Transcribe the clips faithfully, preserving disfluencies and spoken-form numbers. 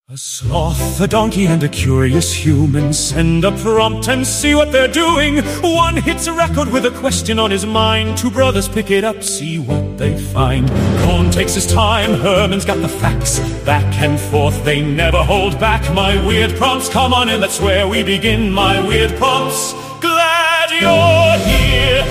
A sloth, a donkey, and a curious human send a prompt and see what they're doing. One hits a record with a question on his mind. Two brothers pick it up, see what they find. Cohn takes his time, Herman's got the facts. Back and forth, they never hold back. My weird prompts, come on in, that's where we begin. My weird prompts, glad you're here.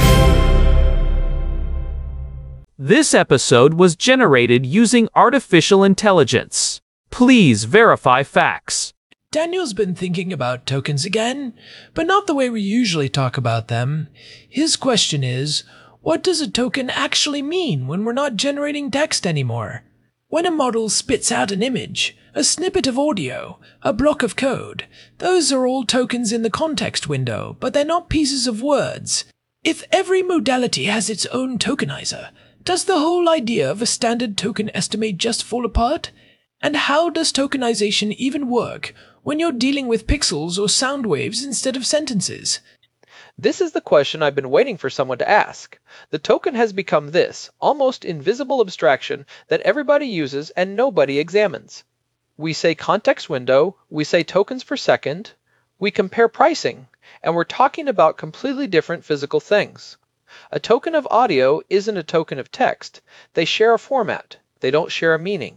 This episode was generated using artificial intelligence. Please verify facts. Daniel's been thinking about tokens again, but not the way we usually talk about them. His question is, what does a token actually mean when we're not generating text anymore? When a model spits out an image, a snippet of audio, a block of code, those are all tokens in the context window, but they're not pieces of words. If every modality has its own tokenizer, does the whole idea of a standard token estimate just fall apart? And how does tokenization even work when you're dealing with pixels or sound waves instead of sentences? This is the question I've been waiting for someone to ask. The token has become this, almost invisible abstraction that everybody uses and nobody examines. We say context window, we say tokens per second, we compare pricing, and we're talking about completely different physical things. A token of audio isn't a token of text. They share a format. They don't share a meaning.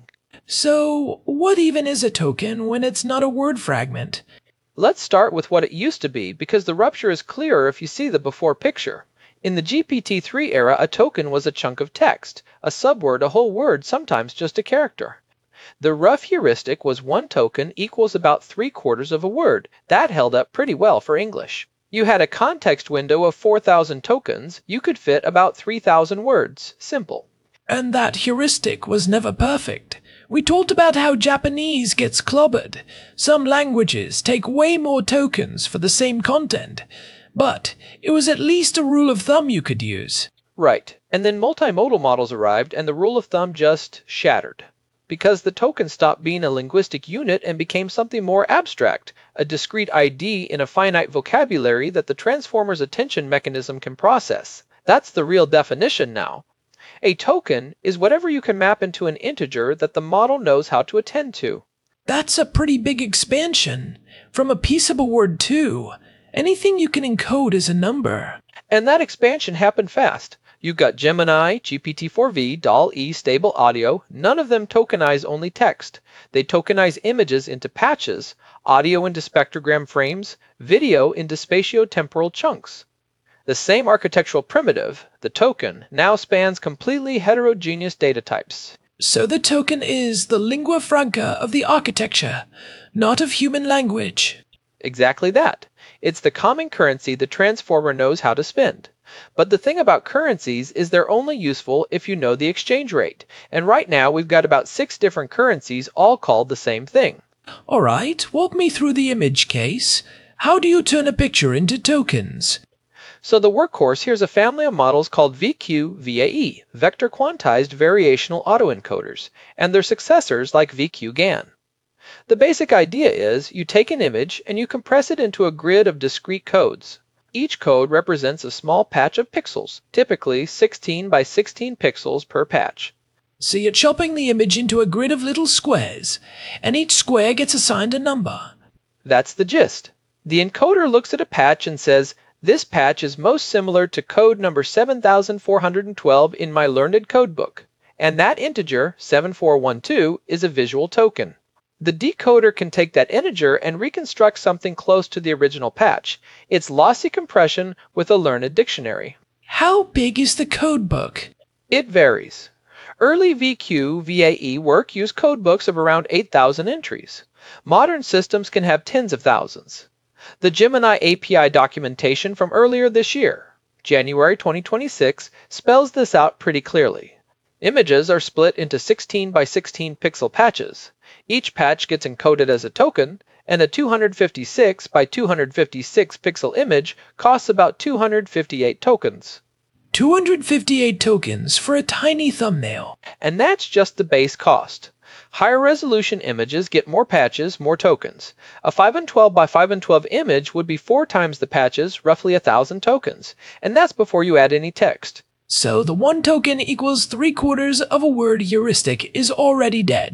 So, what even is a token when it's not a word fragment? Let's start with what it used to be, because the rupture is clearer if you see the before picture. In the G P T three era, a token was a chunk of text, a subword, a whole word, sometimes just a character. The rough heuristic was one token equals about three quarters of a word. That held up pretty well for English. You had a context window of four thousand tokens, you could fit about three thousand words. Simple. And that heuristic was never perfect. We talked about how Japanese gets clobbered. Some languages take way more tokens for the same content, but it was at least a rule of thumb you could use. Right, and then multimodal models arrived and the rule of thumb just shattered. Because the token stopped being a linguistic unit and became something more abstract, a discrete I D in a finite vocabulary that the transformer's attention mechanism can process. That's the real definition now. A token is whatever you can map into an integer that the model knows how to attend to. That's a pretty big expansion. From a piece of a word too. Anything you can encode is a number. And that expansion happened fast. You've got Gemini, G P T four v, D A L L-E, Stable Audio. None of them tokenize only text. They tokenize images into patches, audio into spectrogram frames, video into spatiotemporal chunks. The same architectural primitive, the token, now spans completely heterogeneous data types. So the token is the lingua franca of the architecture, not of human language. Exactly that. It's the common currency the transformer knows how to spend. But the thing about currencies is they're only useful if you know the exchange rate. And right now we've got about six different currencies all called the same thing. All right, walk me through the image case. How do you turn a picture into tokens? So the workhorse, here's a family of models called V Q V A E, Vector Quantized Variational Autoencoders, and their successors like V Q GAN. The basic idea is you take an image and you compress it into a grid of discrete codes. Each code represents a small patch of pixels, typically sixteen by sixteen pixels per patch. So you're chopping the image into a grid of little squares, and each square gets assigned a number. That's the gist. The encoder looks at a patch and says, this patch is most similar to code number seven thousand four hundred twelve in my learned codebook, and that integer, seven four one two, is a visual token. The decoder can take that integer and reconstruct something close to the original patch. It's lossy compression with a learned dictionary. How big is the codebook? It varies. Early V Q V A E work used codebooks of around eight thousand entries. Modern systems can have tens of thousands. The Gemini A P I documentation from earlier this year, January twenty twenty-six, spells this out pretty clearly. Images are split into sixteen by sixteen pixel patches. Each patch gets encoded as a token, and a two hundred fifty-six by two hundred fifty-six pixel image costs about two hundred fifty-eight tokens. two hundred fifty-eight tokens for a tiny thumbnail. And that's just the base cost. Higher resolution images get more patches, more tokens. A five and twelve by five and twelve image would be four times the patches, roughly a thousand tokens. And that's before you add any text. So the one token equals three quarters of a word heuristic is already dead.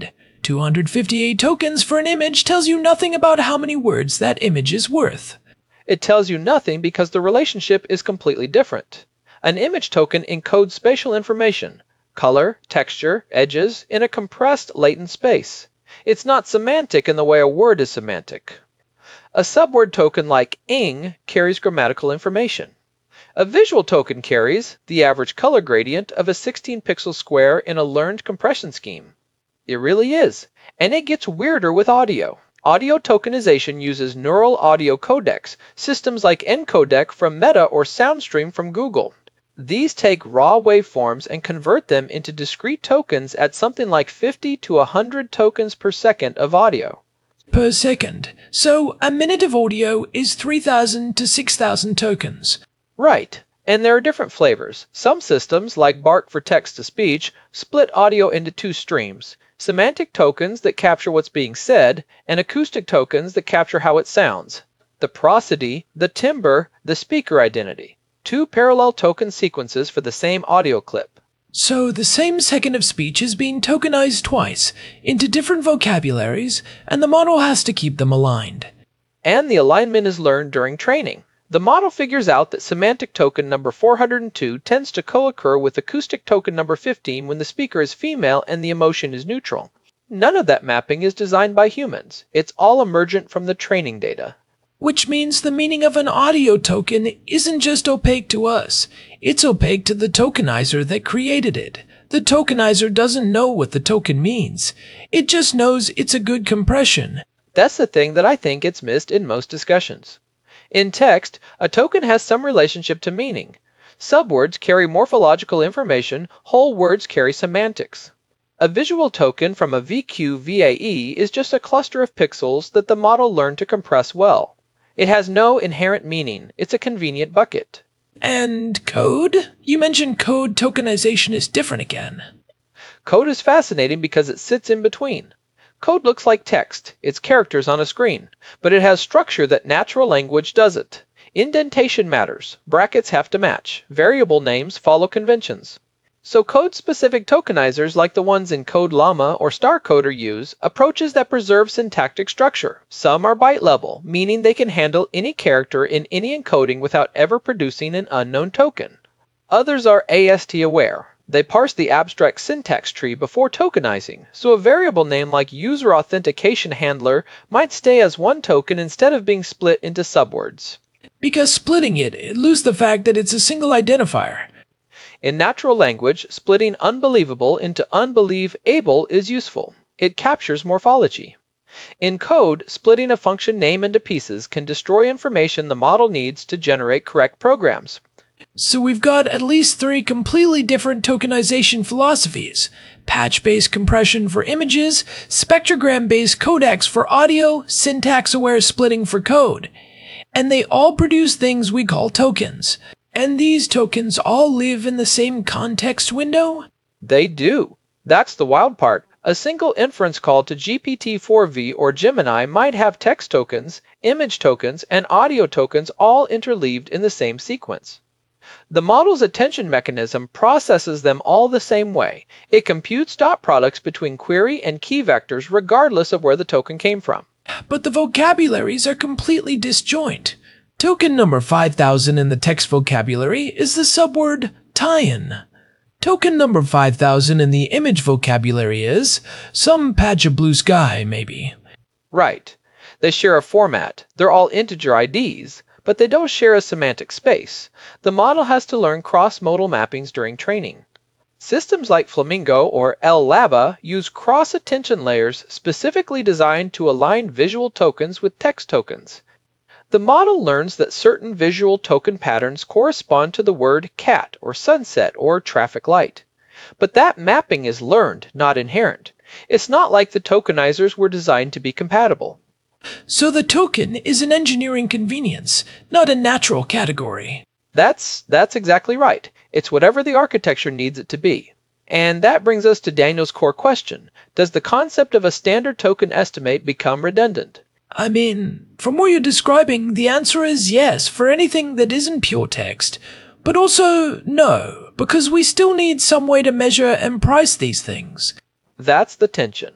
two hundred fifty-eight tokens for an image tells you nothing about how many words that image is worth. It tells you nothing because the relationship is completely different. An image token encodes spatial information, color, texture, edges, in a compressed latent space. It's not semantic in the way a word is semantic. A subword token like ing carries grammatical information. A visual token carries the average color gradient of a sixteen pixel square in a learned compression scheme. It really is. And it gets weirder with audio. Audio tokenization uses neural audio codecs, systems like encodec from Meta or Soundstream from Google. These take raw waveforms and convert them into discrete tokens at something like fifty to one hundred tokens per second of audio. Per second. So a minute of audio is three thousand to six thousand tokens. Right. And there are different flavors. Some systems, like BARC for text-to-speech, split audio into two streams. Semantic tokens that capture what's being said, and acoustic tokens that capture how it sounds. The prosody, the timbre, the speaker identity. Two parallel token sequences for the same audio clip. So the same second of speech is being tokenized twice, into different vocabularies, and the model has to keep them aligned. And the alignment is learned during training. The model figures out that semantic token number four hundred two tends to co-occur with acoustic token number fifteen when the speaker is female and the emotion is neutral. None of that mapping is designed by humans. It's all emergent from the training data. Which means the meaning of an audio token isn't just opaque to us. It's opaque to the tokenizer that created it. The tokenizer doesn't know what the token means. It just knows it's a good compression. That's the thing that I think gets missed in most discussions. In text, a token has some relationship to meaning. Subwords carry morphological information, whole words carry semantics. A visual token from a V Q V A E is just a cluster of pixels that the model learned to compress well. It has no inherent meaning. It's a convenient bucket. And code? You mentioned code tokenization is different again. Code is fascinating because it sits in between. Code looks like text. It's characters on a screen. But it has structure that natural language doesn't. Indentation matters. Brackets have to match. Variable names follow conventions. So code-specific tokenizers like the ones in CodeLlama or StarCoder use approaches that preserve syntactic structure. Some are byte level, meaning they can handle any character in any encoding without ever producing an unknown token. Others are A S T aware. They parse the abstract syntax tree before tokenizing, so a variable name like User Authentication Handler might stay as one token instead of being split into subwords. Because splitting it, it loses the fact that it's a single identifier. In natural language, splitting unbelievable into unbelievable is useful. It captures morphology. In code, splitting a function name into pieces can destroy information the model needs to generate correct programs. So we've got at least three completely different tokenization philosophies. Patch-based compression for images, spectrogram-based codecs for audio, syntax-aware splitting for code. And they all produce things we call tokens. And these tokens all live in the same context window? They do. That's the wild part. A single inference call to G P T four V or Gemini might have text tokens, image tokens, and audio tokens all interleaved in the same sequence. The model's attention mechanism processes them all the same way. It computes dot products between query and key vectors regardless of where the token came from. But the vocabularies are completely disjoint. Token number five thousand in the text vocabulary is the subword tie-in. Token number five thousand in the image vocabulary is some patch of blue sky, maybe. Right. They share a format. They're all integer I Ds, but they don't share a semantic space. The model has to learn cross-modal mappings during training. Systems like Flamingo or LLaBA use cross-attention layers specifically designed to align visual tokens with text tokens. The model learns that certain visual token patterns correspond to the word cat or sunset or traffic light. But that mapping is learned, not inherent. It's not like the tokenizers were designed to be compatible. So the token is an engineering convenience, not a natural category. That's, that's exactly right. It's whatever the architecture needs it to be. And that brings us to Daniel's core question. Does the concept of a standard token estimate become redundant? I mean, from what you're describing, the answer is yes for anything that isn't pure text. But also no, because we still need some way to measure and price these things. That's the tension.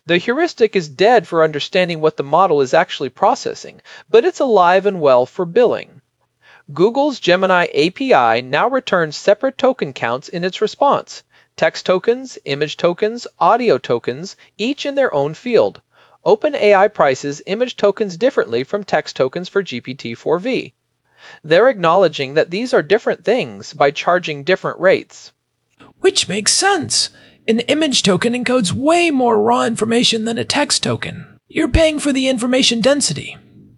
The heuristic is dead for understanding what the model is actually processing, but it's alive and well for billing. Google's Gemini A P I now returns separate token counts in its response: text tokens, image tokens, audio tokens, each in their own field. OpenAI prices image tokens differently from text tokens for G P T four V. They're acknowledging that these are different things by charging different rates. Which makes sense. An image token encodes way more raw information than a text token. You're paying for the information density.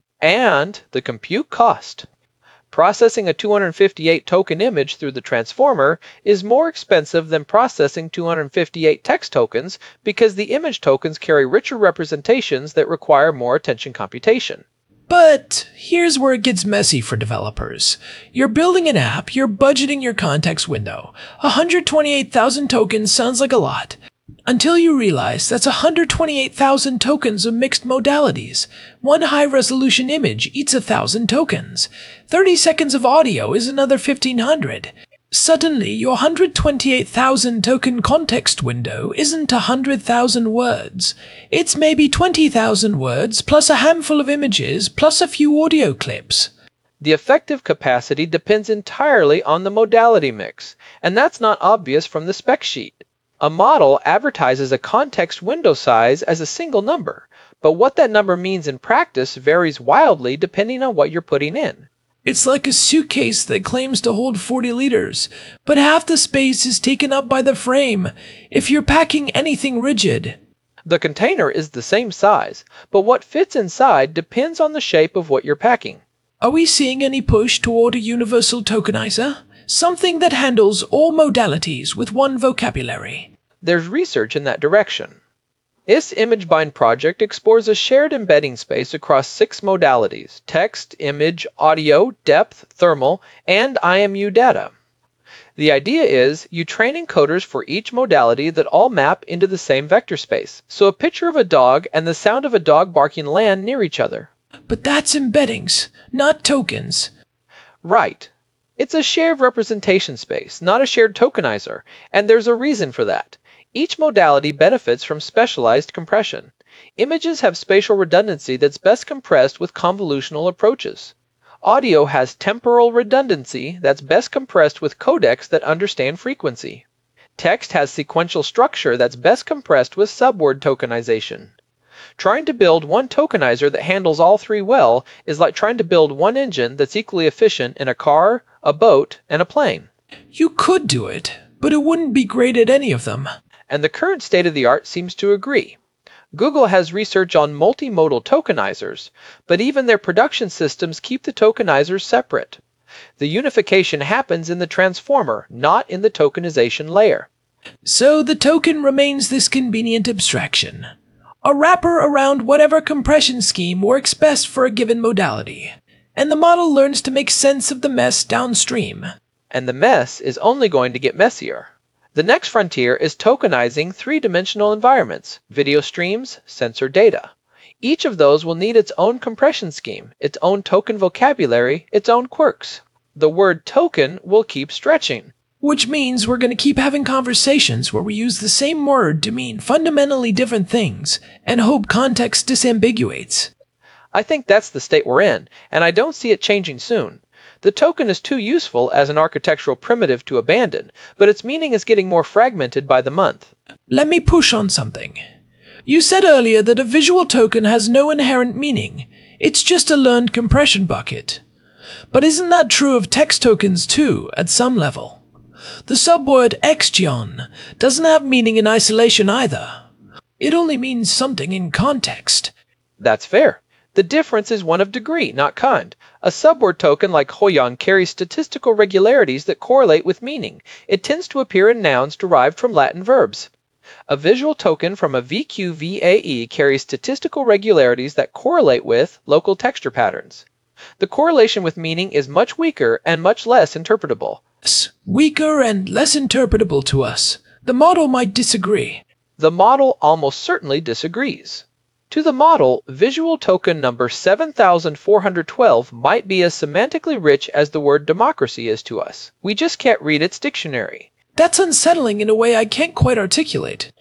And the compute cost. Processing a two hundred fifty-eight token image through the transformer is more expensive than processing two hundred fifty-eight text tokens because the image tokens carry richer representations that require more attention computation. But here's where it gets messy for developers. You're building an app, you're budgeting your context window. one hundred twenty-eight thousand tokens sounds like a lot, until you realize that's one hundred twenty-eight thousand tokens of mixed modalities. One high-resolution image eats one thousand tokens. thirty seconds of audio is another fifteen hundred. Suddenly, your one hundred twenty-eight thousand token context window isn't one hundred thousand words. It's maybe twenty thousand words, plus a handful of images, plus a few audio clips. The effective capacity depends entirely on the modality mix, and that's not obvious from the spec sheet. A model advertises a context window size as a single number, but what that number means in practice varies wildly depending on what you're putting in. It's like a suitcase that claims to hold forty liters, but half the space is taken up by the frame if you're packing anything rigid. The container is the same size, but what fits inside depends on the shape of what you're packing. Are we seeing any push toward a universal tokenizer? Something that handles all modalities with one vocabulary. There's research in that direction. This ImageBind project explores a shared embedding space across six modalities: text, image, audio, depth, thermal, and I M U data. The idea is you train encoders for each modality that all map into the same vector space, so a picture of a dog and the sound of a dog barking land near each other. But that's embeddings, not tokens. Right. It's a shared representation space, not a shared tokenizer, and there's a reason for that. Each modality benefits from specialized compression. Images have spatial redundancy that's best compressed with convolutional approaches. Audio has temporal redundancy that's best compressed with codecs that understand frequency. Text has sequential structure that's best compressed with subword tokenization. Trying to build one tokenizer that handles all three well is like trying to build one engine that's equally efficient in a car, a boat, and a plane. You could do it, but it wouldn't be great at any of them. And the current state of the art seems to agree. Google has research on multimodal tokenizers, but even their production systems keep the tokenizers separate. The unification happens in the transformer, not in the tokenization layer. So the token remains this convenient abstraction, a wrapper around whatever compression scheme works best for a given modality, and the model learns to make sense of the mess downstream. And the mess is only going to get messier. The next frontier is tokenizing three-dimensional environments, video streams, sensor data. Each of those will need its own compression scheme, its own token vocabulary, its own quirks. The word token will keep stretching. Which means we're going to keep having conversations where we use the same word to mean fundamentally different things and hope context disambiguates. I think that's the state we're in, and I don't see it changing soon. The token is too useful as an architectural primitive to abandon, but its meaning is getting more fragmented by the month. Let me push on something. You said earlier that a visual token has no inherent meaning. It's just a learned compression bucket. But isn't that true of text tokens too, at some level? The subword exgion doesn't have meaning in isolation either. It only means something in context. That's fair. The difference is one of degree, not kind. A subword token like Hoyong carries statistical regularities that correlate with meaning. It tends to appear in nouns derived from Latin verbs. A visual token from a V Q V A E carries statistical regularities that correlate with local texture patterns. The correlation with meaning is much weaker and much less interpretable. Weaker and less interpretable to us. The model might disagree. The model almost certainly disagrees. To the model, visual token number seven thousand four hundred twelve might be as semantically rich as the word democracy is to us. We just can't read its dictionary. That's unsettling in a way I can't quite articulate.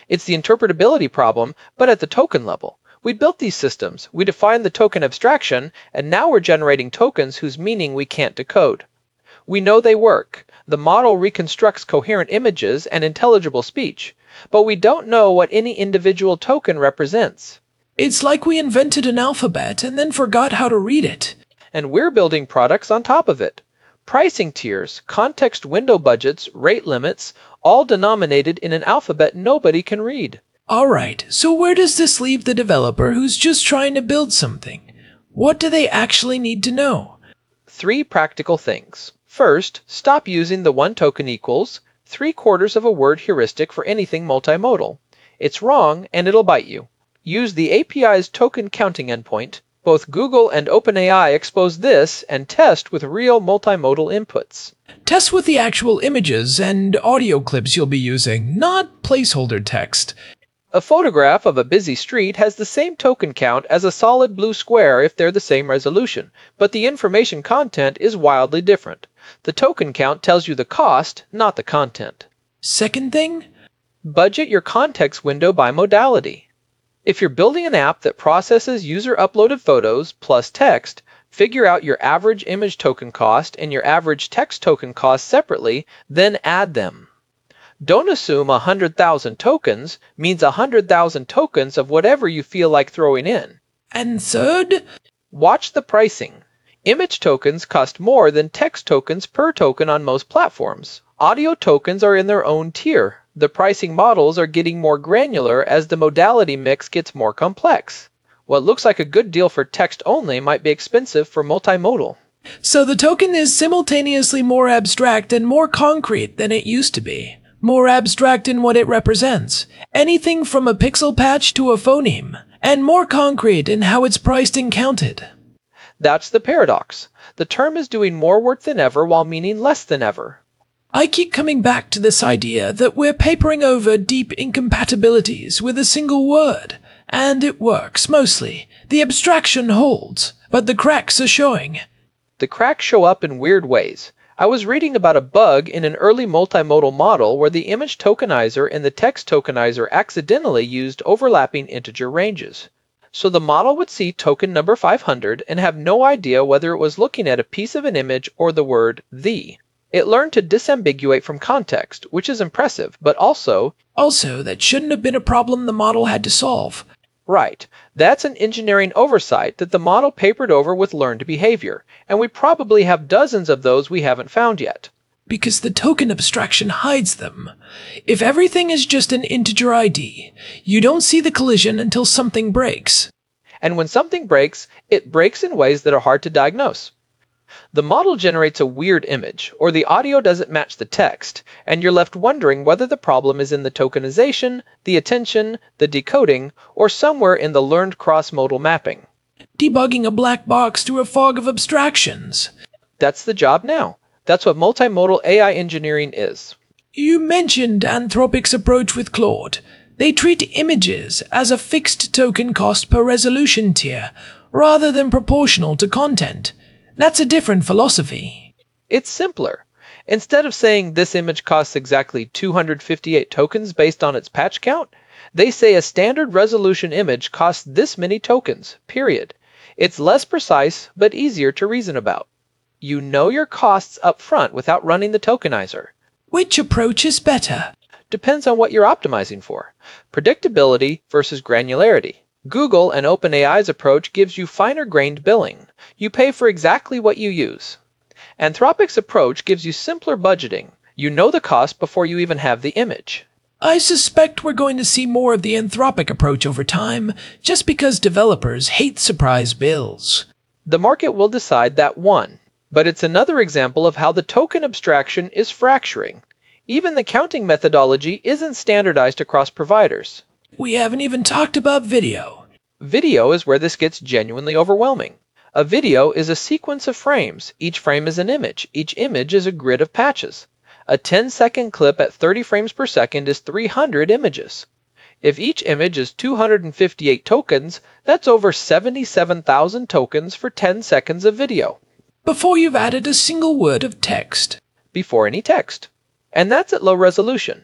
It's the interpretability problem, but at the token level. We built these systems, we defined the token abstraction, and now we're generating tokens whose meaning we can't decode. We know they work. The model reconstructs coherent images and intelligible speech, but we don't know what any individual token represents. It's like we invented an alphabet and then forgot how to read it. And we're building products on top of it. Pricing tiers, context window budgets, rate limits, all denominated in an alphabet nobody can read. Alright, so where does this leave the developer who's just trying to build something? What do they actually need to know? Three practical things. First, stop using the one token equals three quarters of a word heuristic for anything multimodal. It's wrong and it'll bite you. Use the A P I's token counting endpoint. Both Google and OpenAI expose this and test with real multimodal inputs. Test with the actual images and audio clips you'll be using, not placeholder text. A photograph of a busy street has the same token count as a solid blue square if they're the same resolution, but the information content is wildly different. The token count tells you the cost, not the content. Second thing? Budget your context window by modality. If you're building an app that processes user-uploaded photos plus text, figure out your average image token cost and your average text token cost separately, then add them. Don't assume one hundred thousand tokens means one hundred thousand tokens of whatever you feel like throwing in. And third? Watch the pricing. Image tokens cost more than text tokens per token on most platforms. Audio tokens are in their own tier. The pricing models are getting more granular as the modality mix gets more complex. What looks like a good deal for text only might be expensive for multimodal. So the token is simultaneously more abstract and more concrete than it used to be. More abstract in what it represents, anything from a pixel patch to a phoneme, and more concrete in how it's priced and counted. That's the paradox. The term is doing more work than ever while meaning less than ever. I keep coming back to this idea that we're papering over deep incompatibilities with a single word, and it works mostly. The abstraction holds, but the cracks are showing. The cracks show up in weird ways. I was reading about a bug in an early multimodal model where the image tokenizer and the text tokenizer accidentally used overlapping integer ranges. So the model would see token number five hundred and have no idea whether it was looking at a piece of an image or the word the. It learned to disambiguate from context, which is impressive, but also... Also, that shouldn't have been a problem the model had to solve. Right. That's an engineering oversight that the model papered over with learned behavior, and we probably have dozens of those we haven't found yet. Because the token abstraction hides them. If everything is just an integer I D, you don't see the collision until something breaks. And when something breaks, it breaks in ways that are hard to diagnose. The model generates a weird image, or the audio doesn't match the text, and you're left wondering whether the problem is in the tokenization, the attention, the decoding, or somewhere in the learned cross-modal mapping. Debugging a black box through a fog of abstractions. That's the job now. That's what multimodal A I engineering is. You mentioned Anthropic's approach with Claude. They treat images as a fixed token cost per resolution tier, rather than proportional to content. That's a different philosophy. It's simpler. Instead of saying this image costs exactly two hundred fifty-eight tokens based on its patch count, they say a standard resolution image costs this many tokens, period. It's less precise, but easier to reason about. You know your costs up front without running the tokenizer. Which approach is better? Depends on what you're optimizing for. Predictability versus granularity. Google and OpenAI's approach gives you finer-grained billing. You pay for exactly what you use. Anthropic's approach gives you simpler budgeting. You know the cost before you even have the image. I suspect we're going to see more of the Anthropic approach over time, just because developers hate surprise bills. The market will decide that one, but it's another example of how the token abstraction is fracturing. Even the counting methodology isn't standardized across providers. We haven't even talked about video. Video is where this gets genuinely overwhelming. A video is a sequence of frames. Each frame is an image. Each image is a grid of patches. A ten second clip at thirty frames per second is three hundred images. If each image is two hundred fifty-eight tokens, that's over seventy-seven thousand tokens for ten seconds of video. Before you've added a single word of text. Before any text. And that's at low resolution.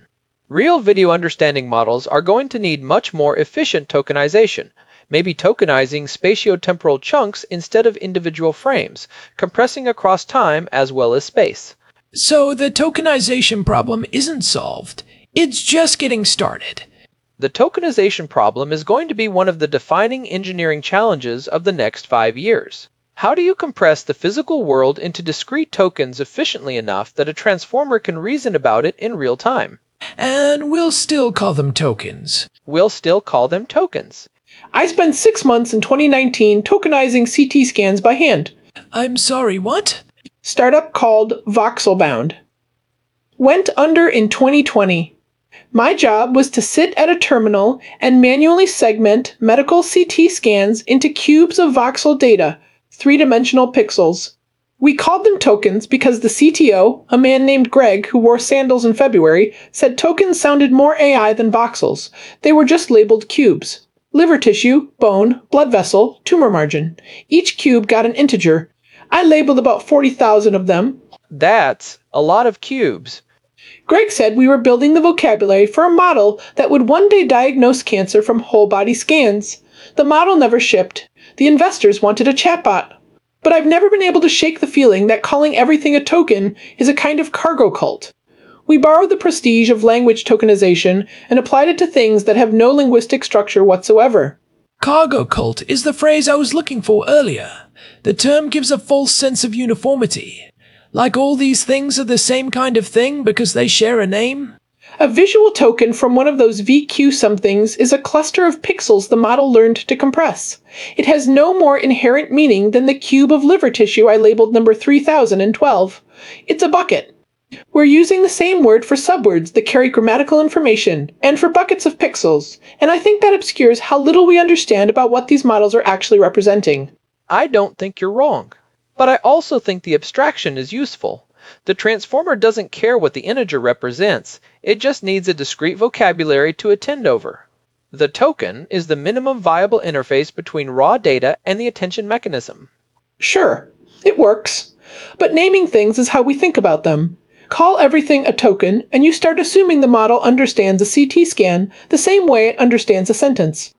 Real video understanding models are going to need much more efficient tokenization, maybe tokenizing spatiotemporal chunks instead of individual frames, compressing across time as well as space. So the tokenization problem isn't solved. It's just getting started. The tokenization problem is going to be one of the defining engineering challenges of the next five years. How do you compress the physical world into discrete tokens efficiently enough that a transformer can reason about it in real time? And we'll still call them tokens. We'll still call them tokens. I spent six months in twenty nineteen tokenizing C T scans by hand. I'm sorry, what? Startup called VoxelBound. Went under in twenty twenty. My job was to sit at a terminal and manually segment medical C T scans into cubes of voxel data, three-dimensional pixels. We called them tokens because the C T O, a man named Greg who wore sandals in February, said tokens sounded more A I than voxels. They were just labeled cubes. Liver tissue, bone, blood vessel, tumor margin. Each cube got an integer. I labeled about forty thousand of them. That's a lot of cubes. Greg said we were building the vocabulary for a model that would one day diagnose cancer from whole-body scans. The model never shipped. The investors wanted a chatbot. But I've never been able to shake the feeling that calling everything a token is a kind of cargo cult. We borrowed the prestige of language tokenization and applied it to things that have no linguistic structure whatsoever. Cargo cult is the phrase I was looking for earlier. The term gives a false sense of uniformity. Like all these things are the same kind of thing because they share a name? A visual token from one of those V Q somethings is a cluster of pixels the model learned to compress. It has no more inherent meaning than the cube of liver tissue I labeled number three thousand twelve. It's a bucket. We're using the same word for subwords that carry grammatical information, and for buckets of pixels, and I think that obscures how little we understand about what these models are actually representing. I don't think you're wrong. But I also think the abstraction is useful. The transformer doesn't care what the integer represents, it just needs a discrete vocabulary to attend over. The token is the minimum viable interface between raw data and the attention mechanism. Sure, it works. But naming things is how we think about them. Call everything a token, and you start assuming the model understands a C T scan the same way it understands a sentence.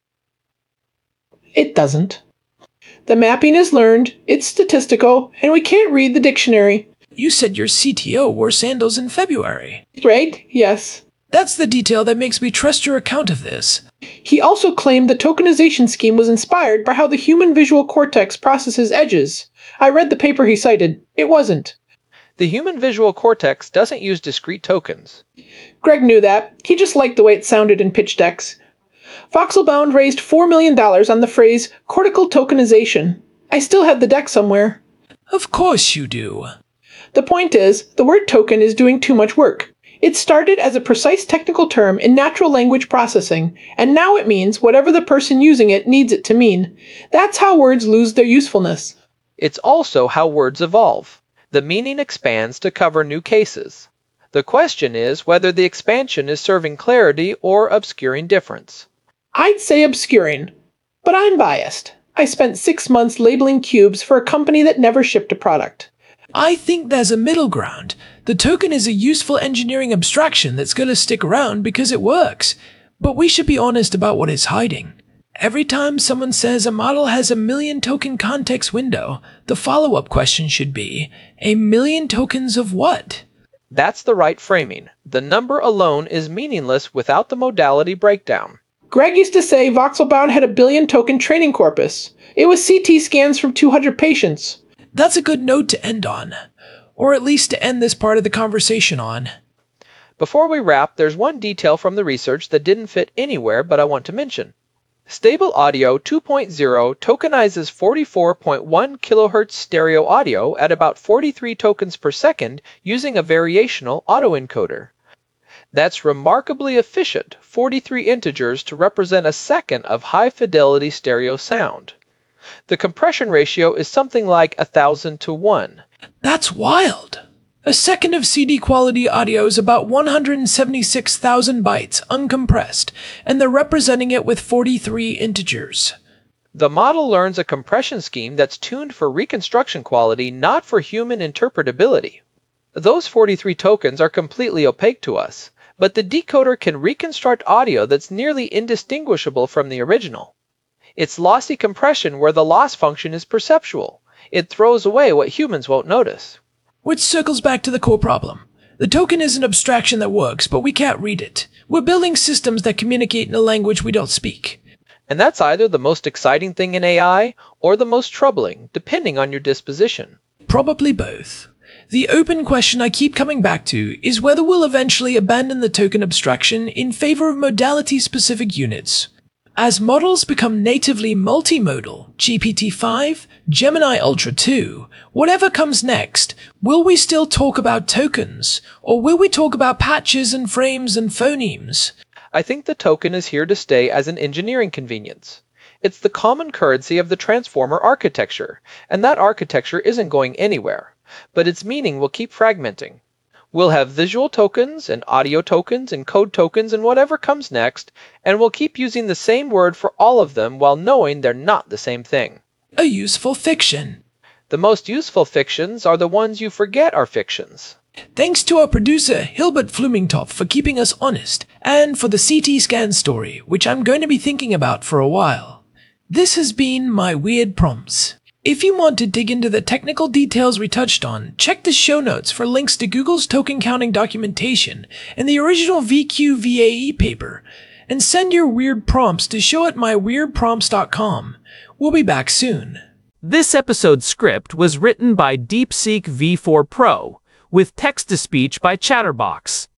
It doesn't. The mapping is learned, it's statistical, and we can't read the dictionary. You said your C T O wore sandals in February. Right? Yes. That's the detail that makes me trust your account of this. He also claimed the tokenization scheme was inspired by how the human visual cortex processes edges. I read the paper he cited. It wasn't. The human visual cortex doesn't use discrete tokens. Greg knew that. He just liked the way it sounded in pitch decks. VoxelBound raised four million dollars on the phrase cortical tokenization. I still have the deck somewhere. Of course you do. The point is, the word token is doing too much work. It started as a precise technical term in natural language processing, and now it means whatever the person using it needs it to mean. That's how words lose their usefulness. It's also how words evolve. The meaning expands to cover new cases. The question is whether the expansion is serving clarity or obscuring difference. I'd say obscuring, but I'm biased. I spent six months labeling cubes for a company that never shipped a product. I think there's a middle ground. The token is a useful engineering abstraction that's going to stick around because it works. But we should be honest about what it's hiding. Every time someone says a model has a million token context window, the follow-up question should be, a million tokens of what? That's the right framing. The number alone is meaningless without the modality breakdown. Greg used to say VoxelBound had a billion token training corpus. It was C T scans from two hundred patients. That's a good note to end on. Or at least to end this part of the conversation on. Before we wrap, there's one detail from the research that didn't fit anywhere but I want to mention. Stable Audio two point oh tokenizes forty-four point one kilohertz stereo audio at about forty-three tokens per second using a variational autoencoder. That's remarkably efficient, forty-three integers to represent a second of high-fidelity stereo sound. The compression ratio is something like a thousand to one. That's wild! A second of C D quality audio is about one hundred seventy-six thousand bytes, uncompressed, and they're representing it with forty-three integers. The model learns a compression scheme that's tuned for reconstruction quality, not for human interpretability. Those forty-three tokens are completely opaque to us, but the decoder can reconstruct audio that's nearly indistinguishable from the original. It's lossy compression where the loss function is perceptual. It throws away what humans won't notice. Which circles back to the core problem. The token is an abstraction that works, but we can't read it. We're building systems that communicate in a language we don't speak. And that's either the most exciting thing in A I or the most troubling, depending on your disposition. Probably both. The open question I keep coming back to is whether we'll eventually abandon the token abstraction in favor of modality-specific units. As models become natively multimodal, G P T five, Gemini Ultra two, whatever comes next, will we still talk about tokens? Or will we talk about patches and frames and phonemes? I think the token is here to stay as an engineering convenience. It's the common currency of the transformer architecture, and that architecture isn't going anywhere, but its meaning will keep fragmenting. We'll have visual tokens and audio tokens and code tokens and whatever comes next, and we'll keep using the same word for all of them while knowing they're not the same thing. A useful fiction. The most useful fictions are the ones you forget are fictions. Thanks to our producer, Hilbert Flumingtopf, for keeping us honest, and for the C T scan story, which I'm going to be thinking about for a while. This has been my Weird Prompts. If you want to dig into the technical details we touched on, check the show notes for links to Google's token counting documentation and the original V Q V A E paper, and send your weird prompts to show at my weird prompts dot com. We'll be back soon. This episode's script was written by DeepSeek V four Pro, with text-to-speech by Chatterbox.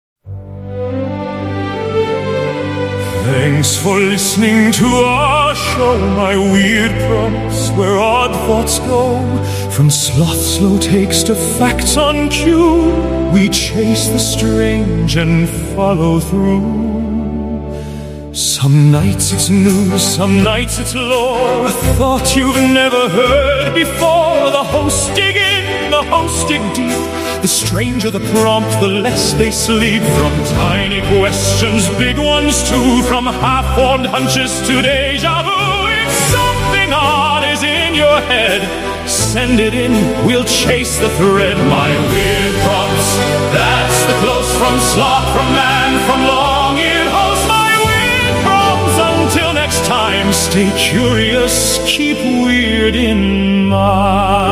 Thanks for listening to our show, My Weird Prompts, where odd thoughts go. From sloth slow takes to facts on cue, we chase the strange and follow through. Some nights it's news, some nights it's lore, a thought you've never heard before. The hosts dig in, the hosts dig deep. The stranger the prompt, the less they sleep. From tiny questions, big ones too. From half-formed hunches to deja vu. If something odd is in your head, send it in, we'll chase the thread. My Weird Prompts, that's the close from sloth, from man, from long-eared host. My Weird Prompts, until next time, stay curious, keep weird in mind.